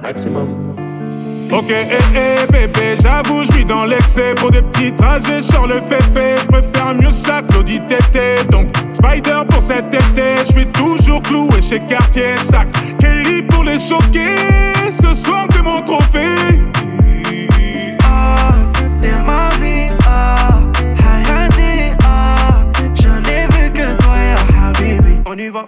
maximum. Ok, bébé, j'avoue, j'suis dans l'excès. Pour des petits trajets, sur le féfé. J'préfère mieux ça, Claudie Tété. Donc, Spider pour cet été. J'suis toujours cloué chez Cartier Sac. Kelly pour les choquer. Ce soir, t'es mon trophée. Ah, t'es ma vie, Hayati, je n'ai vu que toi, ya Habibi. On y va.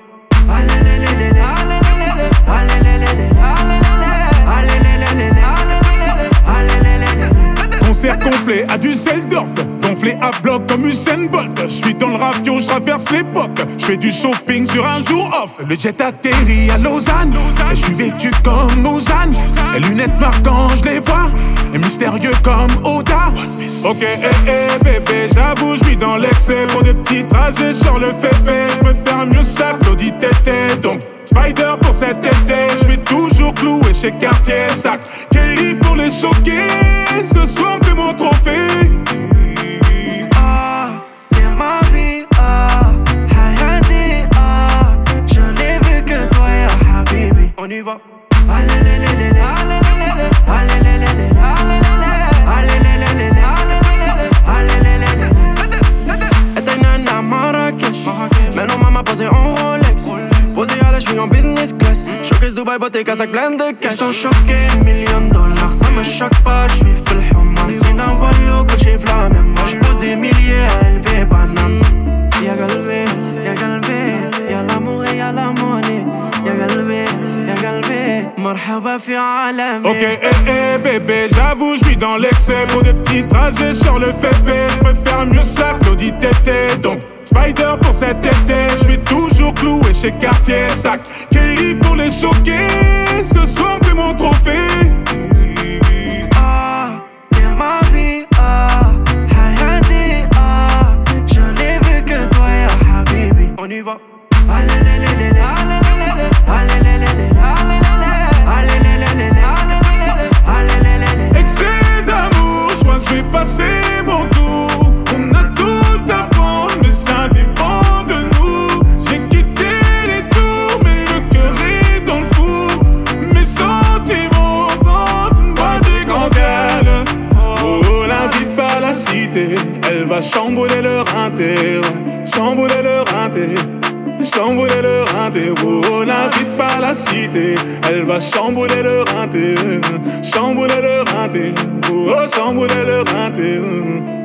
Concert complet à Düsseldorf, gonflé à bloc comme Usain Bolt. J'suis dans le ravio, j'traverse l'époque. J'fais du shopping sur un jour off. Le jet atterrit à Lausanne, et j'suis vêtu comme Lausanne. Les lunettes marquantes, j'les vois, et mystérieux comme Oda. Ok, bébé, j'avoue, j'suis dans l'excès. Pour des petits trajets sur le féfé. J'préfère mieux ça, Claudie Tété. Donc, Spider pour cet été. J'suis toujours cloué chez Cartier Sac. Kelly pour les choquer. Ce soir, t'es mon trophée. Ah, t'es ma vie, Hayati, je n'ai vu que toi, ya Habibi. On y va. Était à Marrakech, maintenant maman posée en Rolex. Posé à la cheville en business class. Showcase Dubaï, beauté, Kazakh, plein de cash. Ils sont choqués, $1 000 000, ça me choque pas, j'suis full human. Sina Wallo, Gucci, la même. Moi j'pose des milliers à élever banane. Y'a galvé, y'a l'amour et y'a la monnaie. Y'a galvé, marhaba fi alam. Ok, bébé, j'avoue, j'suis dans l'excès. Pour des petits trajets sur le féfé. J'préfère mieux ça, Claudie Tété. Donc, Spider pour cet été. J'suis toujours cloué chez Cartier Sac. Kelly pour les choquer. Ce soir, t'es mon trophée. Ah, t'es ma vie, Hayati, je n'ai vu que toi, ya Habibi. On y va. Excès d'amour, j'crois que j'vais passer mon tour. On a tout à prendre, mais ça dépend de nous. J'ai quitté les tours, mais le cœur est dans le four. Mes sentiments comptent, moi c'est quand elle. Oh, l'invite pas la cité, elle va chambouler le rinté. Chambouler le rinté. Chambouler le rinté, oh, n'invite pas la cité. Elle va chambouler le rinté. Chambouler le rinté, oh, chambouler le rinté.